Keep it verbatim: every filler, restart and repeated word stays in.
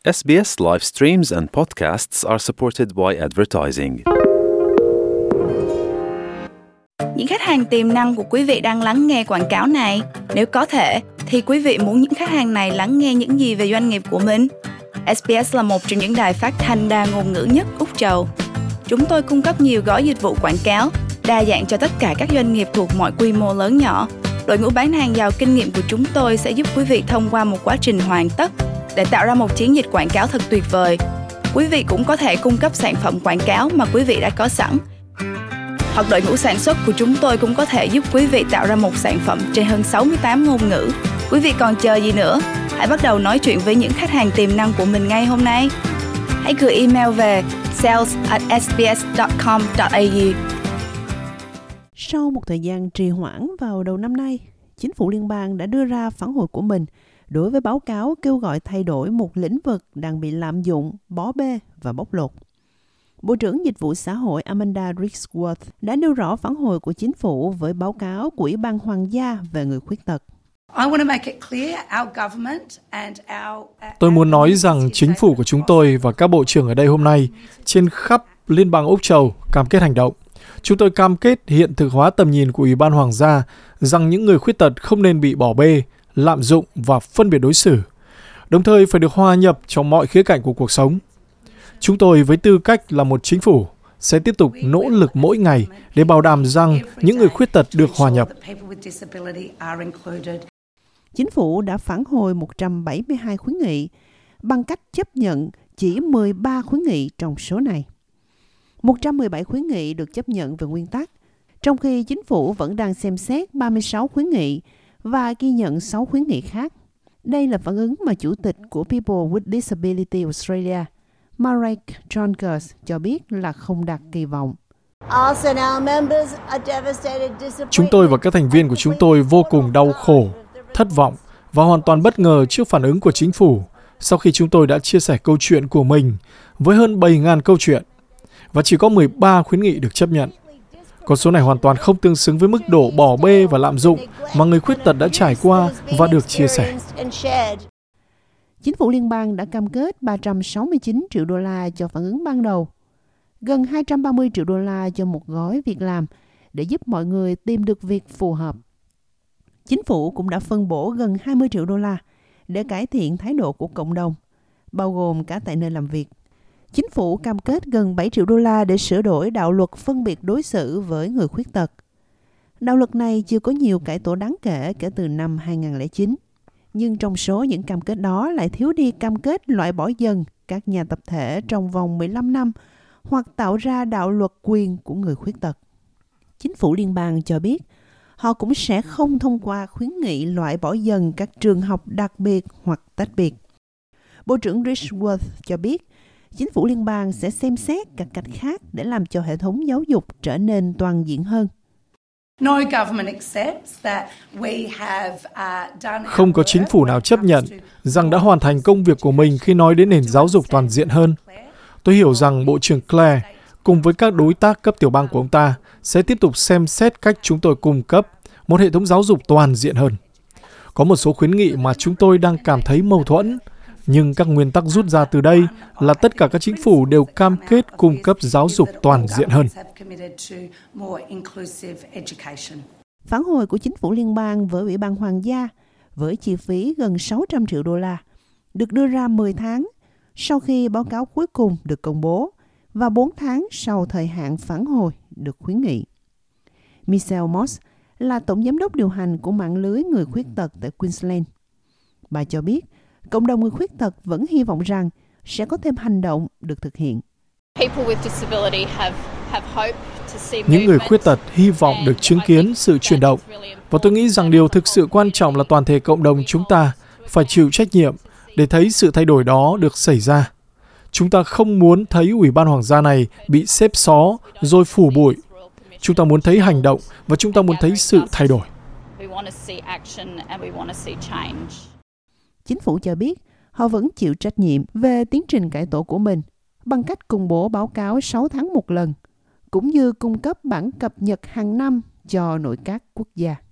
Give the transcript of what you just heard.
ét bê ét live streams and podcasts are supported by advertising. Những khách hàng tiềm năng của quý vị đang lắng nghe quảng cáo này. Nếu có thể, thì quý vị muốn những khách hàng này lắng nghe những gì về doanh nghiệp của mình? ét bê ét là một trong những đài phát thanh đa ngôn ngữ nhất Úc Châu. Chúng tôi cung cấp nhiều gói dịch vụ quảng cáo, đa dạng cho tất cả các doanh nghiệp thuộc mọi quy mô lớn nhỏ. Đội ngũ bán hàng giàu kinh nghiệm của chúng tôi sẽ giúp quý vị thông qua một quá trình hoàn tất để tạo ra một chiến dịch quảng cáo thật tuyệt vời. Quý vị cũng có thể cung cấp sản phẩm quảng cáo mà quý vị đã có sẵn. Hoặc đội ngũ sản xuất của chúng tôi cũng có thể giúp quý vị tạo ra một sản phẩm trên hơn sáu mươi tám ngôn ngữ. Quý vị còn chờ gì nữa? Hãy bắt đầu nói chuyện với những khách hàng tiềm năng của mình ngay hôm nay. Hãy gửi email về sales at s b s dot com dot a u. Sau một thời gian trì hoãn vào đầu năm nay, chính phủ liên bang đã đưa ra phản hồi của mình đối với báo cáo kêu gọi thay đổi một lĩnh vực đang bị lạm dụng, bỏ bê và bóc lột. Bộ trưởng Dịch vụ Xã hội Amanda Ricksworth đã nêu rõ phản hồi của chính phủ với báo cáo của Ủy ban Hoàng gia về người khuyết tật. Tôi muốn nói rằng chính phủ của chúng tôi và các bộ trưởng ở đây hôm nay trên khắp Liên bang Úc Châu cam kết hành động. Chúng tôi cam kết hiện thực hóa tầm nhìn của Ủy ban Hoàng gia rằng những người khuyết tật không nên bị bỏ bê, lạm dụng và phân biệt đối xử, đồng thời phải được hòa nhập trong mọi khía cạnh của cuộc sống. Chúng tôi với tư cách là một chính phủ sẽ tiếp tục nỗ lực mỗi ngày để bảo đảm rằng những người khuyết tật được hòa nhập. Chính phủ đã phản hồi một trăm bảy mươi hai khuyến nghị bằng cách chấp nhận chỉ mười ba khuyến nghị trong số này. một trăm mười bảy khuyến nghị được chấp nhận về nguyên tắc, trong khi chính phủ vẫn đang xem xét ba mươi sáu khuyến nghị và ghi nhận sáu khuyến nghị khác. Đây là phản ứng mà Chủ tịch của People with Disability Australia, Marek Jonkers, cho biết là không đạt kỳ vọng. Chúng tôi và các thành viên của chúng tôi vô cùng đau khổ, thất vọng và hoàn toàn bất ngờ trước phản ứng của chính phủ sau khi chúng tôi đã chia sẻ câu chuyện của mình với hơn bảy nghìn câu chuyện và chỉ có mười ba khuyến nghị được chấp nhận. Con số này hoàn toàn không tương xứng với mức độ bỏ bê và lạm dụng mà người khuyết tật đã trải qua và được chia sẻ. Chính phủ liên bang đã cam kết ba trăm sáu mươi chín triệu đô la cho phản ứng ban đầu, gần hai trăm ba mươi triệu đô la cho một gói việc làm để giúp mọi người tìm được việc phù hợp. Chính phủ cũng đã phân bổ gần hai mươi triệu đô la để cải thiện thái độ của cộng đồng, bao gồm cả tại nơi làm việc. Chính phủ cam kết gần bảy triệu đô la để sửa đổi đạo luật phân biệt đối xử với người khuyết tật. Đạo luật này chưa có nhiều cải tổ đáng kể kể từ năm hai không không chín. Nhưng trong số những cam kết đó lại thiếu đi cam kết loại bỏ dần các nhà tập thể trong vòng mười lăm năm hoặc tạo ra đạo luật quyền của người khuyết tật. Chính phủ liên bang cho biết họ cũng sẽ không thông qua khuyến nghị loại bỏ dần các trường học đặc biệt hoặc tách biệt. Bộ trưởng Ricksworth cho biết chính phủ liên bang sẽ xem xét các cách khác để làm cho hệ thống giáo dục trở nên toàn diện hơn. Không có chính phủ nào chấp nhận rằng đã hoàn thành công việc của mình khi nói đến nền giáo dục toàn diện hơn. Tôi hiểu rằng Bộ trưởng Clare cùng với các đối tác cấp tiểu bang của ông ta sẽ tiếp tục xem xét cách chúng tôi cung cấp một hệ thống giáo dục toàn diện hơn. Có một số khuyến nghị mà chúng tôi đang cảm thấy mâu thuẫn, nhưng các nguyên tắc rút ra từ đây là tất cả các chính phủ đều cam kết cung cấp giáo dục toàn diện hơn. Phản hồi của chính phủ liên bang với Ủy ban Hoàng gia với chi phí gần sáu trăm triệu đô la được đưa ra mười tháng sau khi báo cáo cuối cùng được công bố và bốn tháng sau thời hạn phản hồi được khuyến nghị. Michelle Moss là tổng giám đốc điều hành của mạng lưới người khuyết tật tại Queensland. Bà cho biết cộng đồng người khuyết tật vẫn hy vọng rằng sẽ có thêm hành động được thực hiện. Những người khuyết tật hy vọng được chứng kiến sự chuyển động, và tôi nghĩ rằng điều thực sự quan trọng là toàn thể cộng đồng chúng ta phải chịu trách nhiệm để thấy sự thay đổi đó được xảy ra. Chúng ta không muốn thấy Ủy ban Hoàng gia này bị xếp xó rồi phủ bụi. Chúng ta muốn thấy hành động và chúng ta muốn thấy sự thay đổi. Chính phủ cho biết họ vẫn chịu trách nhiệm về tiến trình cải tổ của mình bằng cách công bố báo cáo sáu tháng một lần, cũng như cung cấp bản cập nhật hàng năm cho nội các quốc gia.